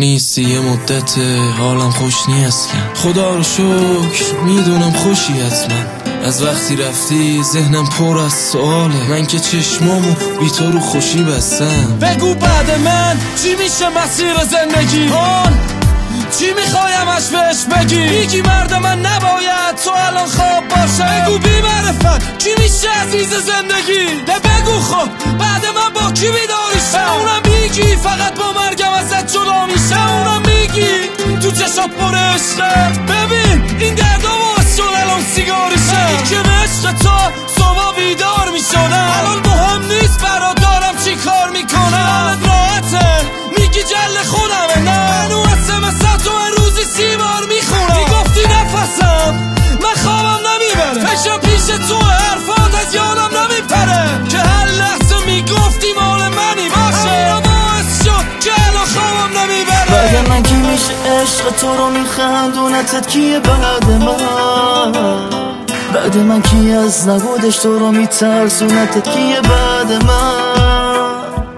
نیستی یه مدت حالم خوش نیست. خدا رو شکر میدونم خوشی حتما. از وقتی رفتی ذهنم پر از سواله. من که چشمامو بی تو رو خوشی بستم. بگو بعد من چی میشه مسیر زندگی؟ چی میخوایمش بهش بگی؟ میگی مرد من نباید تو الان خواب باشه. بگو بی معرفت چی میشه عزیز زندگی؟ بگو خب بعد من با کی بیداریشه؟ اونم میگی فقط با مرگم ازت جدا میشه. اونم میگی تو چشات پر عشقه. ببین این دردا باعث شد الان سیگاریشه. میگی که به عشق تو صبح بیدار میشدم. الان مهم نیست برات دارم چی کار میکنم. حالت راحته میگی جل خودمه. نه منو اسمس تو روزی 30 بار میخونم. میگفتی نفسم من خوابم نمیبره. فکرم پیش تو حرفات از یادم نمیپره. که هر لحظه میگفتی مال منی باشه. باعث شد که الان خوابم نمیبره. بعد من کی میشه عشق تو رو میخندونتت کیه بعد من؟ بعد من کی از نبودش تو رو میترسونتت کیه بعد من؟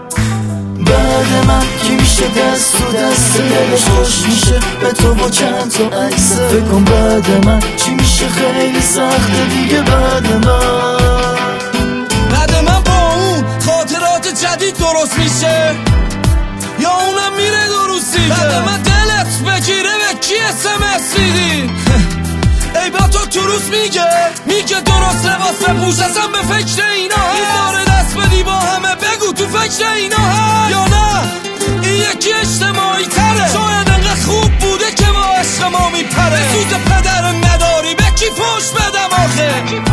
بعد من کی میشه دست تو دست دلش خوش میشه به تو با چند تا عکس؟ فکر کن بعد من چی میشه خیلی سخته دیگه بعد من. بعد من با اون خاطرات جدید درست میشه یا اونم میره درستی؟ بعد من دلت بگیره به کی اسمس میدی؟ ای با تو روز میگه درست لباس بپوش. اصلا به فکر اینا این باره دست بدی با همه بگو تو فکر اینا هست یا نه این یکی اجتماعی تره؟ شاید انقدر خوب بوده که با عشق ما میپره. سوز پدر نداری به کی پوش بدم آخه؟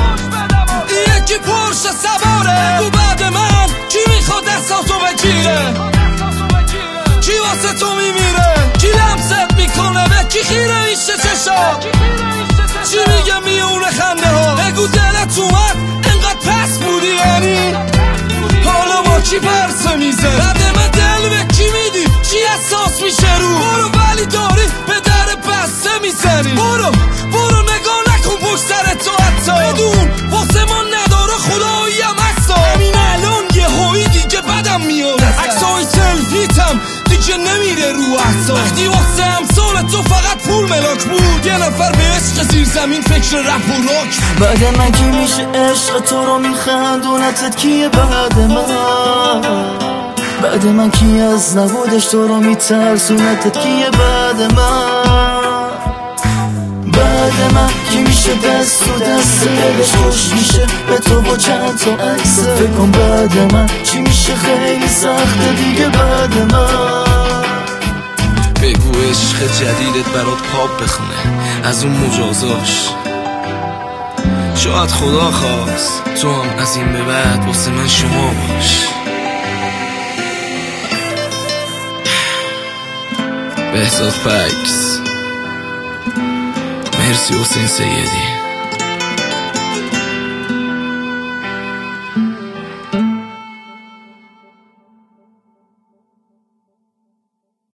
این یکی پرش سواره. تو بعد من کی میخواد دستاتو بگیره؟ کی واسه تو میمیره؟ کی لمست میکنه؟ به کی خیره میشه چشا؟ چی میگه میونه خنده ها؟ بگو دلت اومد انقدر پس بودی یعنی حالا با کی پرسه میزه؟ بعد من دل به کی میدی؟ چی احساس میشه رو؟ برو ولی داری به در بسته میزنی. برو نگاه نکن پشت سر تو حتی. بدون واسه ما نداره خدایی هم هستا. همین الان یه هایی دیگه بدم میاد. عکسای سلفیتم دیگه نمیره رو احسا. وقتی واسه امثال تو فقط پول ملاک بود. یه نفر به عشق زیر زمین فکر رپ و راک. بعد من کی میشه عشق تو رو میخندونتت کیه بعد من؟ بعد من کی از نبودش تو رو میترسونتت کیه بعد من؟ بعد من کی میشه دست تو دست دلش خوش میشه به تو با چند تا عکس؟ فکر کن بعد من چی میشه خیلی سخته دیگه بعد من. بگو عشق جدیدت برات پاپ بخونه از اون مجازاش. شاید خدا خواست تو هم از این به بعد واسه من شما باش. بهزاد فکس. مرسی حسین سیدی.